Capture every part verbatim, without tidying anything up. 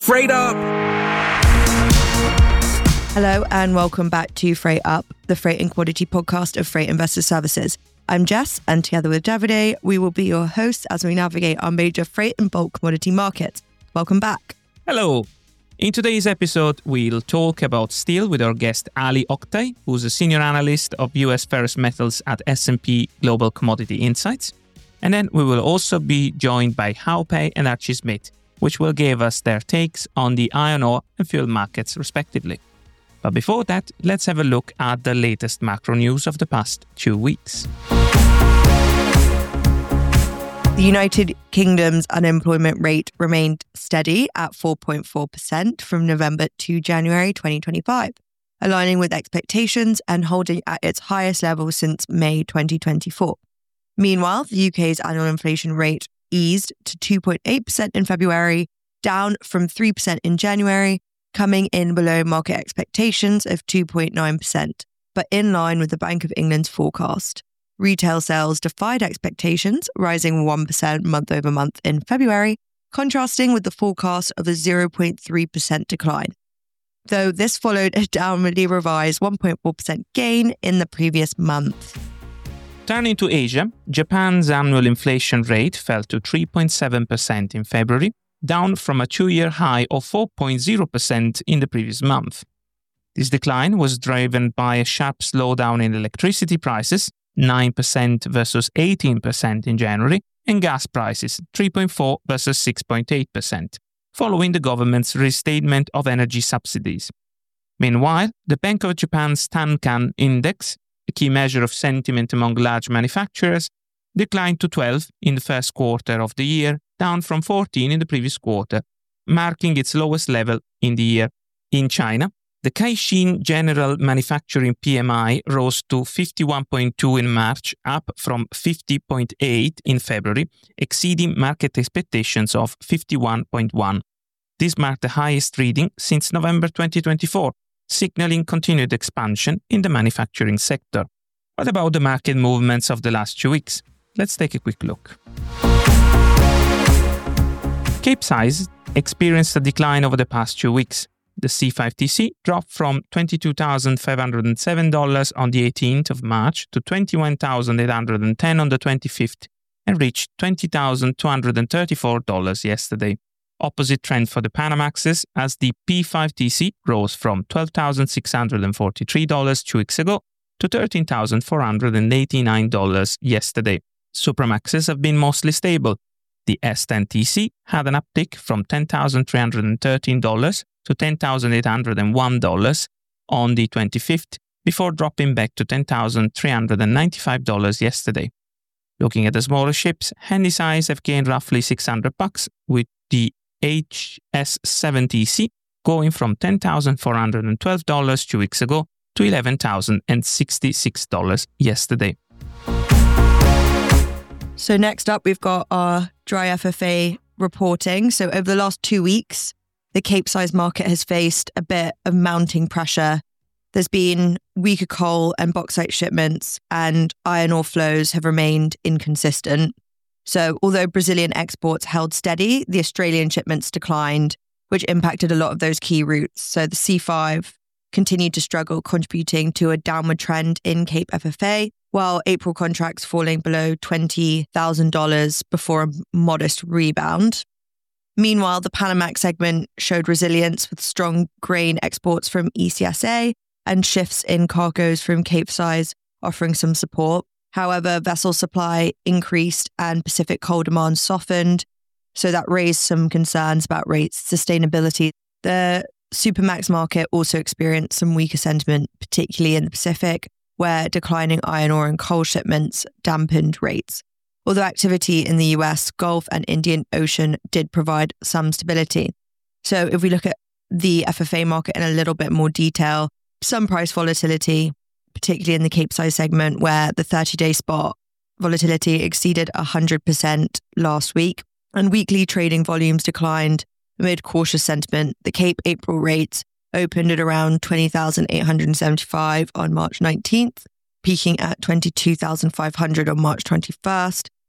Freight Up! Hello and welcome back to Freight Up, the freight and commodity podcast of Freight Investor Services. I'm Jess, and together with Davide, we will be your hosts as we navigate our major freight and bulk commodity markets. Welcome back. Hello. In today's episode, we'll talk about steel with our guest Ali Oktay, who's a senior analyst of U S ferrous metals at S and P Global Commodity Insights. And then we will also be joined by Hao Pei and Archie Smith, which will give us their takes on the iron ore and fuel markets respectively. But before that, let's have a look at the latest macro news of the past two weeks. The United Kingdom's unemployment rate remained steady at four point four percent from November to January twenty twenty-five, aligning with expectations and holding at its highest level since May twenty twenty-four. Meanwhile, the U K's annual inflation rate eased to two point eight percent in February, down from three percent in January, coming in below market expectations of two point nine percent, but in line with the Bank of England's forecast. Retail sales defied expectations, rising one percent month over month in February, contrasting with the forecast of a zero point three percent decline. Though this followed a downwardly revised one point four percent gain in the previous month. Turning to Asia, Japan's annual inflation rate fell to three point seven percent in February, down from a two-year high of four point zero percent in the previous month. This decline was driven by a sharp slowdown in electricity prices, nine percent versus eighteen percent in January, and gas prices, three point four percent versus six point eight percent, following the government's restatement of energy subsidies. Meanwhile, the Bank of Japan's Tankan Index, a key measure of sentiment among large manufacturers, declined to twelve in the first quarter of the year, down from fourteen in the previous quarter, marking its lowest level in the year. In China, the Caixin General Manufacturing P M I rose to fifty-one point two in March, up from fifty point eight in February, exceeding market expectations of fifty-one point one. This marked the highest reading since November twenty twenty-four, signaling continued expansion in the manufacturing sector. What about the market movements of the last two weeks? Let's take a quick look. Capesize experienced a decline over the past two weeks. The C five T C dropped from twenty-two thousand five hundred seven dollars on the eighteenth of March to twenty-one thousand eight hundred ten dollars on the twenty-fifth and reached twenty thousand two hundred thirty-four dollars yesterday. Opposite trend for the Panamaxes as the P five T C rose from twelve thousand six hundred forty-three dollars two weeks ago to thirteen thousand four hundred eighty-nine dollars yesterday. Supramaxes have been mostly stable. The S ten T C had an uptick from ten thousand three hundred thirteen dollars to ten thousand eight hundred one dollars on the twenty-fifth, before dropping back to ten thousand three hundred ninety-five dollars yesterday. Looking at the smaller ships, Handysize have gained roughly six hundred bucks, with the H S seven T C going from ten thousand four hundred twelve dollars two weeks ago to eleven thousand sixty-six dollars yesterday. So next up, we've got our dry F F A reporting. So over the last two weeks, the Capesize market has faced a bit of mounting pressure. There's been weaker coal and bauxite shipments, and iron ore flows have remained inconsistent. So although Brazilian exports held steady, the Australian shipments declined, which impacted a lot of those key routes. So the C five continued to struggle, contributing to a downward trend in Cape F F A, while April contracts falling below twenty thousand dollars before a modest rebound. Meanwhile, the Panamax segment showed resilience with strong grain exports from E C S A and shifts in cargoes from Capesize offering some support. However, vessel supply increased and Pacific coal demand softened, so that raised some concerns about rates sustainability. The Supramax market also experienced some weaker sentiment, particularly in the Pacific, where declining iron ore and coal shipments dampened rates. Although activity in the U S, Gulf and Indian Ocean did provide some stability. So if we look at the F F A market in a little bit more detail, some price volatility, particularly in the Capesize segment, where the thirty-day spot volatility exceeded one hundred percent last week, and weekly trading volumes declined amid cautious sentiment. The Cape April rates opened at around twenty thousand eight hundred seventy-five on March nineteenth, peaking at twenty-two thousand five hundred on March twenty-first,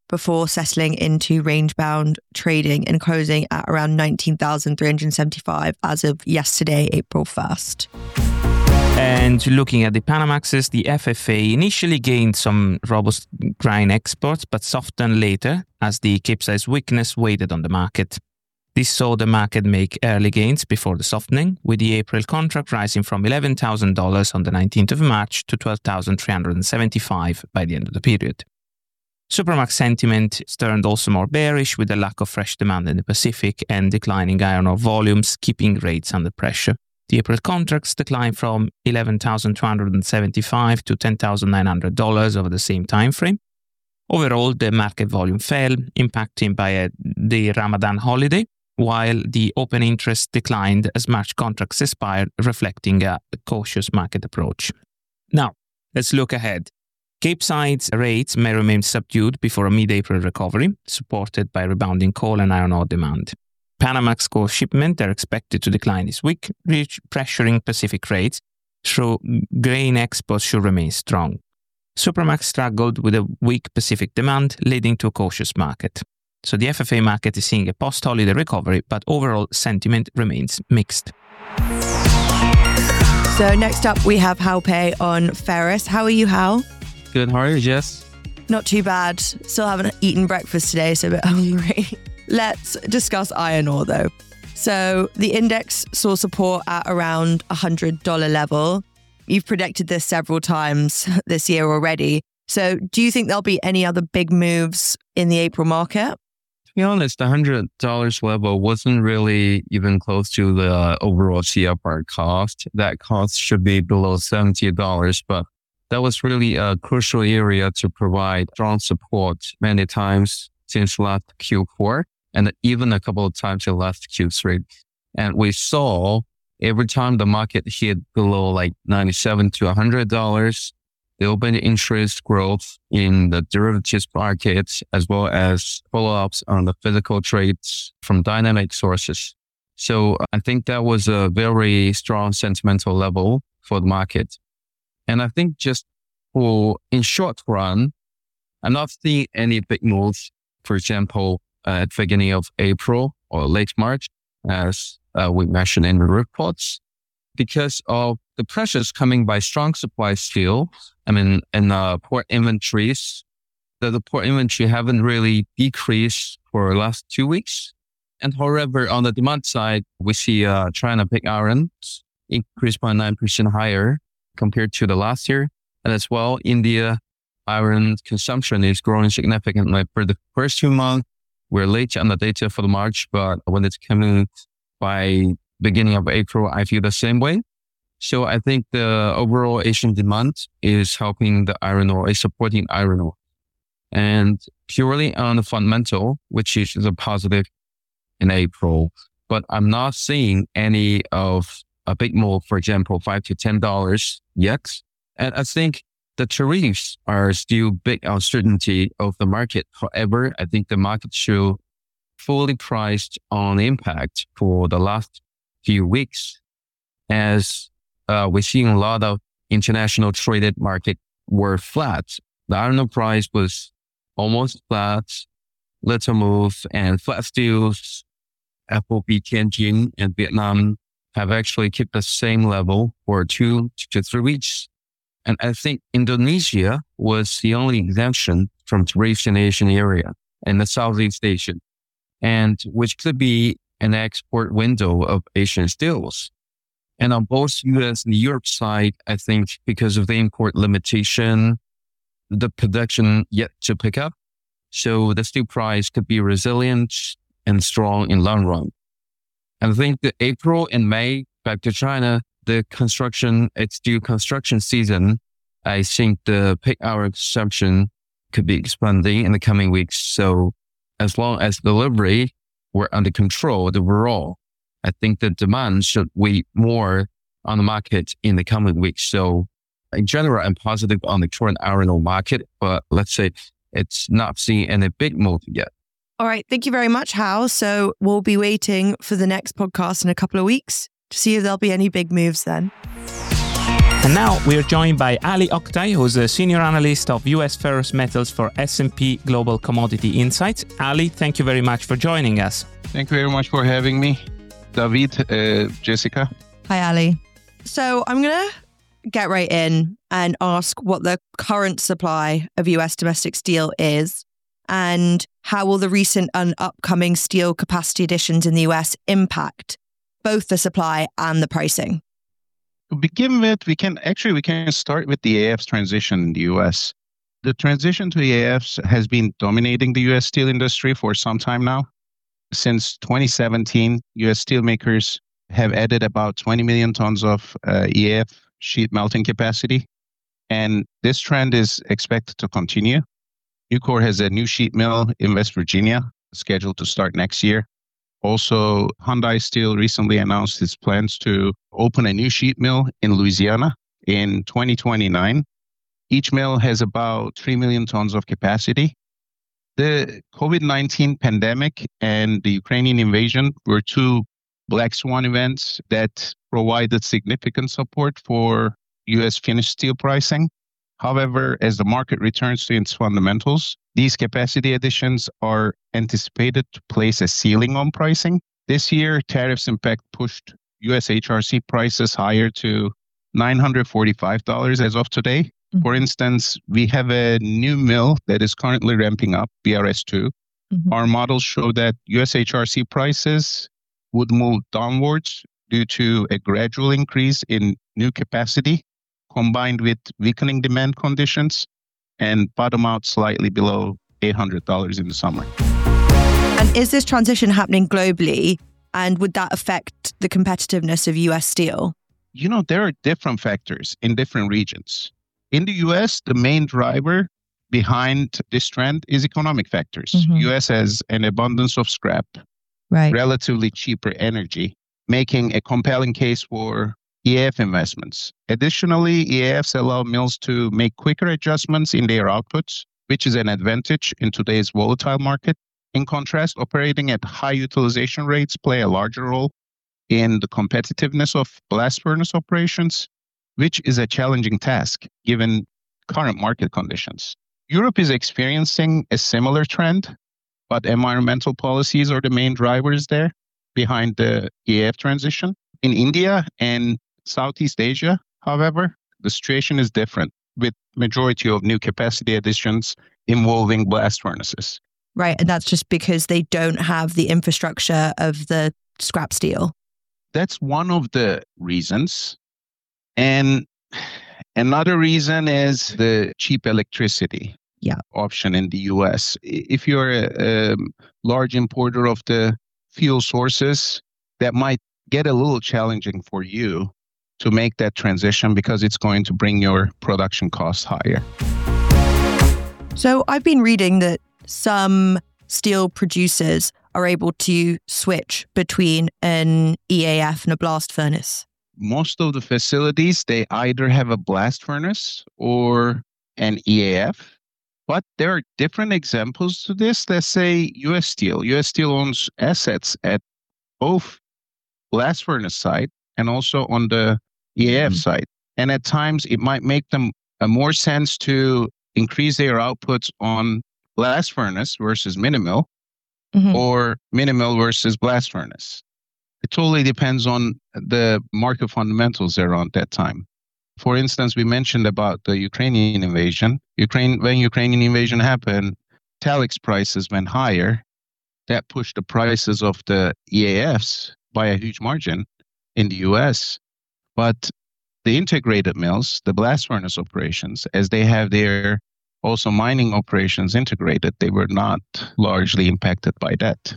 before settling into range-bound trading and closing at around nineteen thousand three hundred seventy-five as of yesterday, April first. And looking at the Panamaxes, the F F A initially gained some robust grain exports, but softened later as the Capesize weakness weighed on the market. This saw the market make early gains before the softening, with the April contract rising from eleven thousand dollars on the nineteenth of March to twelve thousand three hundred seventy-five by the end of the period. Supramax sentiment turned also more bearish, with a lack of fresh demand in the Pacific and declining iron ore volumes keeping rates under pressure. The April contracts declined from eleven thousand two hundred seventy-five dollars to ten thousand nine hundred dollars over the same time frame. Overall, the market volume fell, impacted by a, the Ramadan holiday, while the open interest declined as March contracts expired, reflecting a cautious market approach. Now, let's look ahead. Capesize rates may remain subdued before a mid-April recovery, supported by rebounding coal and iron ore demand. Panamax coal shipments are expected to decline this week, pressuring Pacific rates, though grain exports should remain strong. Supramax struggled with a weak Pacific demand, leading to a cautious market. So the F F A market is seeing a post-holiday recovery, but overall sentiment remains mixed. So next up, we have Hao Pei on ferrous. How are you, Hao? Good. How are you, Jess? Not too bad. Still haven't eaten breakfast today, so a bit hungry. Let's discuss iron ore, though. So the index saw support at around one hundred dollars level. You've predicted this several times this year already. So do you think there'll be any other big moves in the April market? To be honest, the one hundred dollars level wasn't really even close to the overall C F R cost. That cost should be below seventy dollars, but that was really a crucial area to provide strong support many times since last Q four. And even a couple of times in last Q three. And we saw every time the market hit below like ninety-seven to one hundred dollars, the open interest growth in the derivatives markets, as well as follow-ups on the physical trades from dynamic sources. So I think that was a very strong sentimental level for the market. And I think just for in short run, I'm not seeing any big moves, for example, Uh, at the beginning of April or late March, as uh, we mentioned in the reports, because of the pressures coming by strong supply still. I mean, in uh, port inventories, the, the port inventory haven't really decreased for the last two weeks. And however, on the demand side, we see uh, China pig iron increased by nine percent higher compared to the last year. And as well, India iron consumption is growing significantly for the first two months. We're late on the data for the March, but when it's coming by beginning of April, I feel the same way. So I think the overall Asian demand is helping the iron ore, is supporting iron ore. And purely on the fundamental, which is a positive in April, but I'm not seeing any of a big move, for example, five to ten dollars yet. And I think the tariffs are still big uncertainty of the market. However, I think the market should fully priced on the impact for the last few weeks, as uh, we're seeing a lot of international traded market were flat. The iron ore price was almost flat, little move, and flat steels, F O B Tianjin and Vietnam have actually kept the same level for two to three weeks. And I think Indonesia was the only exemption from tariffs in the Asian area and the Southeast Asia, and which could be an export window of Asian steels. And on both U S and Europe side, I think because of the import limitation, the production yet to pick up. So the steel price could be resilient and strong in long run. And I think the April and May, back to China, the construction, it's still construction season. I think the pig iron consumption could be expanding in the coming weeks. So as long as delivery were under control overall, I think the demand should weigh more on the market in the coming weeks. So in general, I'm positive on the current iron ore market, but let's say it's not seeing any big move yet. All right. Thank you very much, Hao. So we'll be waiting for the next podcast in a couple of weeks to see if there'll be any big moves then. And now we are joined by Ali Oktay, who's a senior analyst of U S ferrous metals for S and P Global Commodity Insights. Ali, thank you very much for joining us. Thank you very much for having me, David, uh, Jessica. Hi, Ali. So I'm going to get right in and ask what the current supply of U S domestic steel is and how will the recent and upcoming steel capacity additions in the U S impact both the supply and the pricing. To begin with, we can actually we can start with the E A F's transition in the U S. The transition to E A Fs has been dominating the U S steel industry for some time now. Since twenty seventeen, U S steelmakers have added about twenty million tons of uh, E A F sheet melting capacity, and this trend is expected to continue. Nucor has a new sheet mill in West Virginia scheduled to start next year. Also, Hyundai Steel recently announced its plans to open a new sheet mill in Louisiana in twenty twenty-nine. Each mill has about three million tons of capacity. The COVID nineteen pandemic and the Ukrainian invasion were two black swan events that provided significant support for U S finished steel pricing. However, as the market returns to its fundamentals, these capacity additions are anticipated to place a ceiling on pricing. This year, tariffs impact pushed U S H R C prices higher to nine hundred forty-five dollars as of today. Mm-hmm. For instance, we have a new mill that is currently ramping up, B R S two. Mm-hmm. Our models show that U S H R C prices would move downwards due to a gradual increase in new capacity combined with weakening demand conditions and bottom out slightly below eight hundred dollars in the summer. And is this transition happening globally? And would that affect the competitiveness of U S steel? You know, there are different factors in different regions. In the U S, the main driver behind this trend is economic factors. Mm-hmm. U S has an abundance of scrap, right, relatively cheaper energy, making a compelling case for E A F investments. Additionally, E A Fs allow mills to make quicker adjustments in their outputs, which is an advantage in today's volatile market. In contrast, operating at high utilization rates play a larger role in the competitiveness of blast furnace operations, which is a challenging task given current market conditions. Europe is experiencing a similar trend, but environmental policies are the main drivers there behind the E A F transition. In India and Southeast Asia, however, the situation is different, with majority of new capacity additions involving blast furnaces. Right, and that's just because they don't have the infrastructure of the scrap steel. That's one of the reasons. And another reason is the cheap electricity yeah. option in the U S. If you're a, a large importer of the fuel sources, that might get a little challenging for you to make that transition because it's going to bring your production costs higher. So I've been reading that some steel producers are able to switch between an E A F and a blast furnace. Most of the facilities, they either have a blast furnace or an E A F. But there are different examples to this. Let's say U S Steel. U S Steel owns assets at both blast furnace side and also on the E A F mm-hmm. side. And at times, it might make them uh, more sense to increase their outputs on blast furnace versus mini mill mm-hmm. or mini mill versus blast furnace. It totally depends on the market fundamentals around that time. For instance, we mentioned about the Ukrainian invasion. Ukraine, when Ukrainian invasion happened, Talix prices went higher. That pushed the prices of the E A Fs by a huge margin in the U S. But the integrated mills, the blast furnace operations, as they have their also mining operations integrated, they were not largely impacted by that.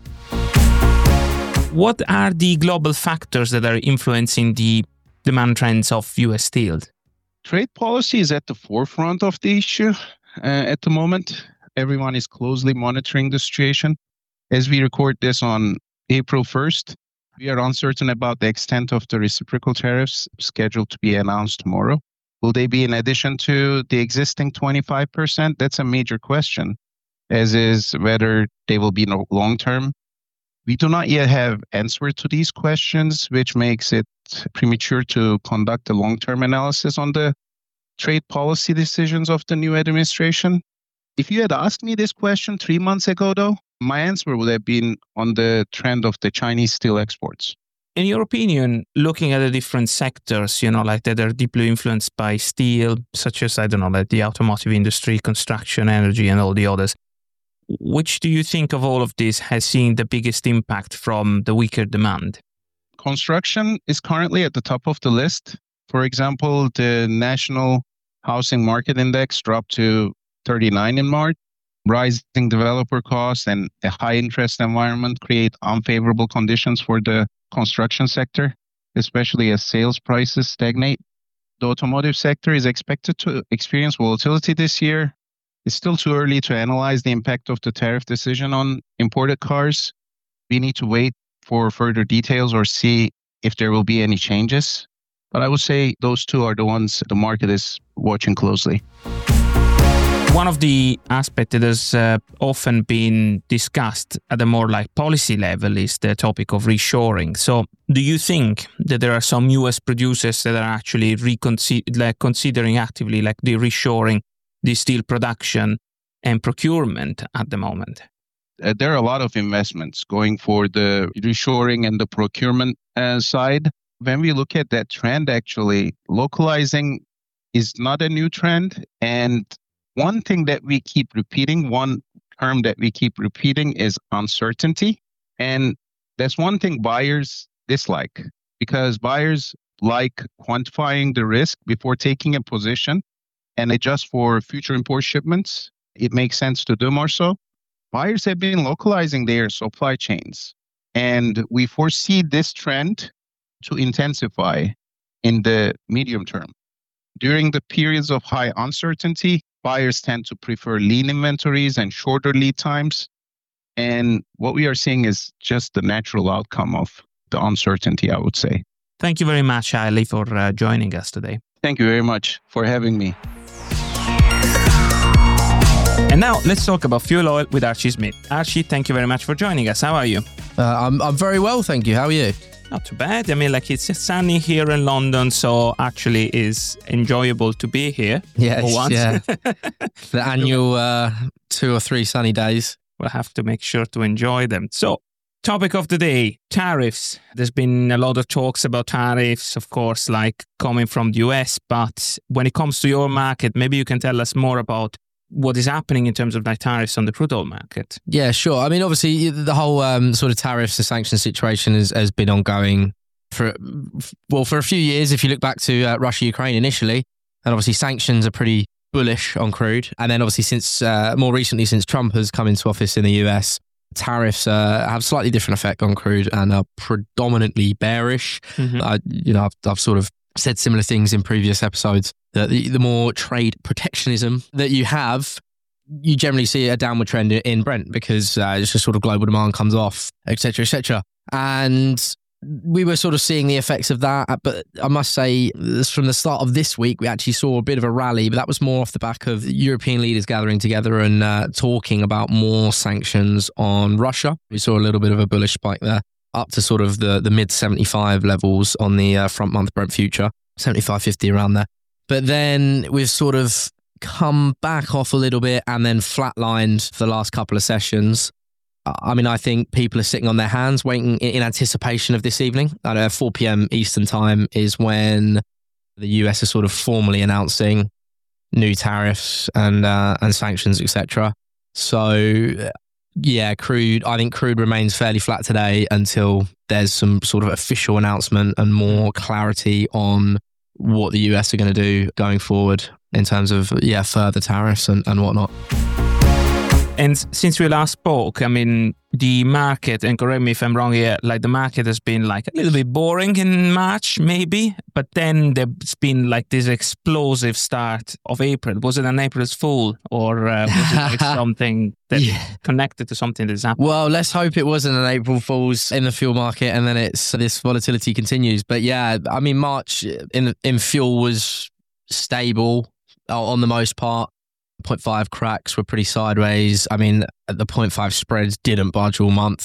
What are the global factors that are influencing the demand trends of U S steel? Trade policy is at the forefront of the issue uh, at the moment. Everyone is closely monitoring the situation. As we record this on April first, we are uncertain about the extent of the reciprocal tariffs scheduled to be announced tomorrow. Will they be in addition to the existing twenty-five percent? That's a major question, as is whether they will be long-term. We do not yet have answer to these questions, which makes it premature to conduct a long-term analysis on the trade policy decisions of the new administration. If you had asked me this question three months ago, though, my answer would have been on the trend of the Chinese steel exports. In your opinion, looking at the different sectors, you know, like that are deeply influenced by steel, such as, I don't know, like the automotive industry, construction, energy, and all the others, which do you think of all of this has seen the biggest impact from the weaker demand? Construction is currently at the top of the list. For example, the National Housing Market Index dropped to thirty-nine in March. Rising developer costs and a high interest environment create unfavorable conditions for the construction sector, especially as sales prices stagnate. The automotive sector is expected to experience volatility this year. It's still too early to analyze the impact of the tariff decision on imported cars. We need to wait for further details or see if there will be any changes. But I would say those two are the ones the market is watching closely. One of the aspects that has uh, often been discussed at a more like policy level is the topic of reshoring. So do you think that there are some U S producers that are actually reconsider, like, considering actively like the reshoring the steel production and procurement at the moment? Uh, there are a lot of investments going for the reshoring and the procurement uh, side. When we look at that trend, actually, localizing is not a new trend. And one thing that we keep repeating, one term that we keep repeating is uncertainty. And that's one thing buyers dislike, because buyers like quantifying the risk before taking a position and adjust for future import shipments. It makes sense to do more so. Buyers have been localizing their supply chains, and we foresee this trend to intensify in the medium term. During the periods of high uncertainty, buyers tend to prefer lean inventories and shorter lead times. And what we are seeing is just the natural outcome of the uncertainty, I would say. Thank you very much, Ali, for uh, joining us today. Thank you very much for having me. And now let's talk about fuel oil with Archie Smith. Archie, thank you very much for joining us. How are you? Uh, I'm I'm very well, thank you. How are you? Not too bad. I mean, like, it's sunny here in London, so actually is enjoyable to be here. Yes, for once. yeah. The annual uh, two or three sunny days. We'll have to make sure to enjoy them. So, topic of the day, tariffs. There's been a lot of talks about tariffs, of course, like coming from the U S. But when it comes to your market, maybe you can tell us more about what is happening in terms of like tariffs on the crude oil market. Yeah, sure. I mean, obviously, the whole um, sort of tariffs and sanctions situation has, has been ongoing for, well, for a few years. If you look back to uh, Russia-Ukraine initially, and obviously sanctions are pretty bullish on crude. And then obviously since uh, more recently, since Trump has come into office in the U S, tariffs uh, have slightly different effect on crude and are predominantly bearish. Mm-hmm. I, you know, I've, I've sort of said similar things in previous episodes, that the, the more trade protectionism that you have, you generally see a downward trend in Brent because uh, it's just sort of global demand comes off, et cetera, et cetera. And we were sort of seeing the effects of that. But I must say, from the start of this week, we actually saw a bit of a rally, but that was more off the back of European leaders gathering together and uh, talking about more sanctions on Russia. We saw a little bit of a bullish spike there, up to sort of the, the mid seventy-five levels on the uh, front month Brent future, seventy-five fifty around there. But then we've sort of come back off a little bit and then flatlined for the last couple of sessions. I mean, I think people are sitting on their hands waiting in anticipation of this evening. I know four p.m. Eastern time is when the U S is sort of formally announcing new tariffs and uh, and sanctions, et cetera. So, yeah, crude, I think crude remains fairly flat today until there's some sort of official announcement and more clarity on what the U S are going to do going forward in terms of, yeah, further tariffs and, and whatnot. And since we last spoke, I mean, the market, and correct me if I'm wrong here, like the market has been like a little bit boring in March, maybe, but then there's been like this explosive start of April. Was it an April's Fool, or uh, was it like something that yeah. connected to something that's happened? Well, let's hope it wasn't an April Fool's in the fuel market and then it's this volatility continues. But yeah, I mean, March in in fuel was stable on the most part. zero point five cracks were pretty sideways. I mean, the zero point five spreads didn't budge all month. That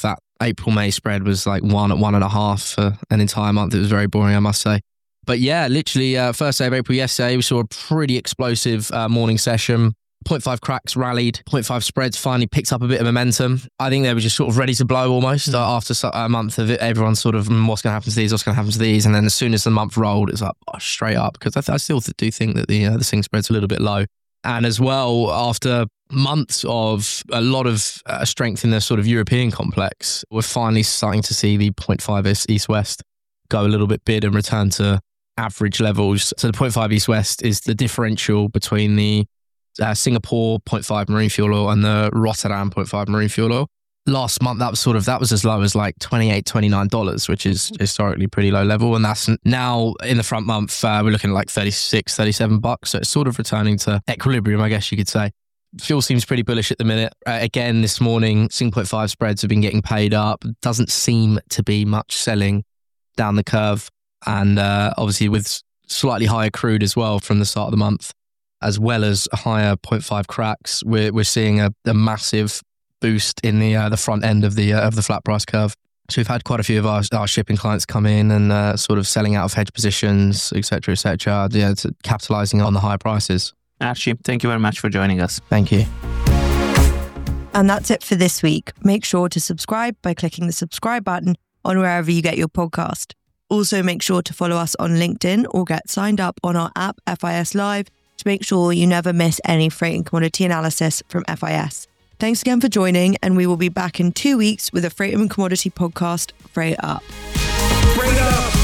April-May spread was like one at one and a half for an entire month. It was very boring, I must say. But yeah, literally uh, first day of April yesterday, we saw a pretty explosive uh, morning session. zero point five cracks rallied, zero point five spreads finally picked up a bit of momentum. I think they were just sort of ready to blow almost mm-hmm. uh, after a month of it. Everyone sort of, mm, what's going to happen to these, what's going to happen to these? And then as soon as the month rolled, it's like oh, straight up, because I, th- I still do think that the, uh, the Sing spread's a little bit low. And as well, after months of a lot of uh, strength in the sort of European complex, we're finally starting to see the zero point five East-West go a little bit bid and return to average levels. So the zero point five East-West is the differential between the uh, Singapore zero point five marine fuel oil and the Rotterdam zero point five marine fuel oil. Last month, that was sort of, that was as low as like twenty-eight dollars, twenty-nine dollars, which is historically pretty low level. And that's now in the front month, uh, we're looking at like thirty-six, thirty-seven bucks. So it's sort of returning to equilibrium, I guess you could say. Fuel seems pretty bullish at the minute. Uh, again, this morning, Sing zero point five spreads have been getting paid up. Doesn't seem to be much selling down the curve. And uh, obviously with slightly higher crude as well from the start of the month, as well as higher zero point five cracks, we're, we're seeing a, a massive boost in the uh, the front end of the uh, of the flat price curve. So we've had quite a few of our, our shipping clients come in and uh, sort of selling out of hedge positions, et cetera, et cetera, yeah, to capitalizing on the higher prices. Archie, thank you very much for joining us. Thank you. And that's it for this week. Make sure to subscribe by clicking the subscribe button on wherever you get your podcast. Also, make sure to follow us on LinkedIn or get signed up on our app F I S Live to make sure you never miss any freight and commodity analysis from F I S. Thanks again for joining, and we will be back in two weeks with a Freight and Commodity podcast, Freight Up. Freight Up!